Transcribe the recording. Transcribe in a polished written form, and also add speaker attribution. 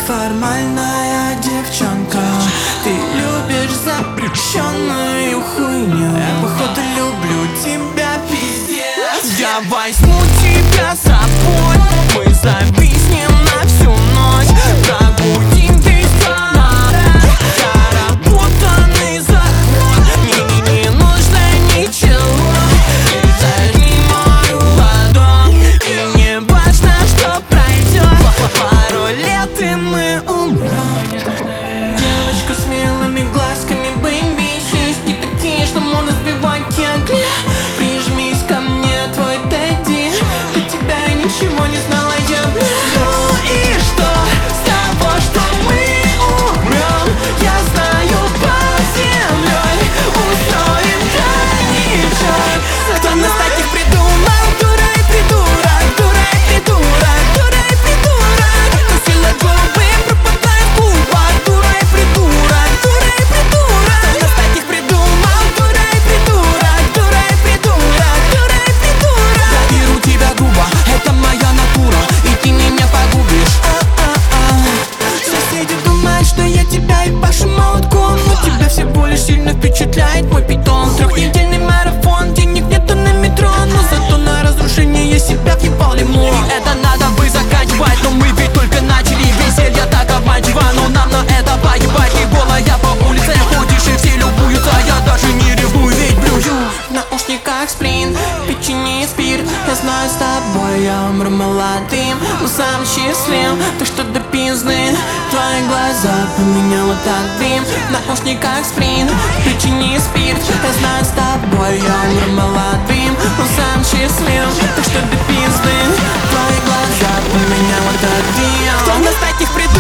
Speaker 1: неформальная девчонка. Ты любишь запрещенную хуйню. Я походу люблю тебя, пиздец. Я возьму тебя с собой, мы зависнем на всю ночь. Пробудим весь город, заработанный заход. Мне не нужно ничего, зажми мою ладонь. И не важно, что пройдет пару лет, и мы умрем. Девочка с милыми глазками, бэйби, шишки такие, что можно сбивать кегли. Прижмись ко мне, твой Тедди, до тебя я ничего не знала, я ну и что с того, что мы умрем? Я знаю, под землей устроим тайничок. Кто нас таких придумал? Дура и придурок, дура и придурок, дура и придурок. Тусила губы, пропадает в клубах. Дура и придурок, дура и придурок. Кто нас таких придумал? Дура и придурок, дура и придурок, дура и придурок. Я беру тебя грубо, это моя натура, и ты меня погубишь. Соседи думают, что я тебя ебашу молотком, но тебя всего лишь сильно впечатляет мой питон. Трехнедельный марафон, денег нету на метро, но зато на разрушение я себя въебал лимон. И это надо бы заканчивать, но мы ведь только начали. Веселье так обманчиво, но нам на это поебать. Не голая по улице ходишь и все любуются, я даже не ревную, ведь блюю в наушниках сплин, печенье и спирт. Я знаю, с тобой я умру молодым, но сам счастлив, так что до пизды твои глаза поменяла так дым. В наушниках сплин, печенье и спирт. Я знаю, с тобой я умру молодым, но сам счастлив, так что до пизды твои глаза поменяла так дым. Кто нас таких придумал?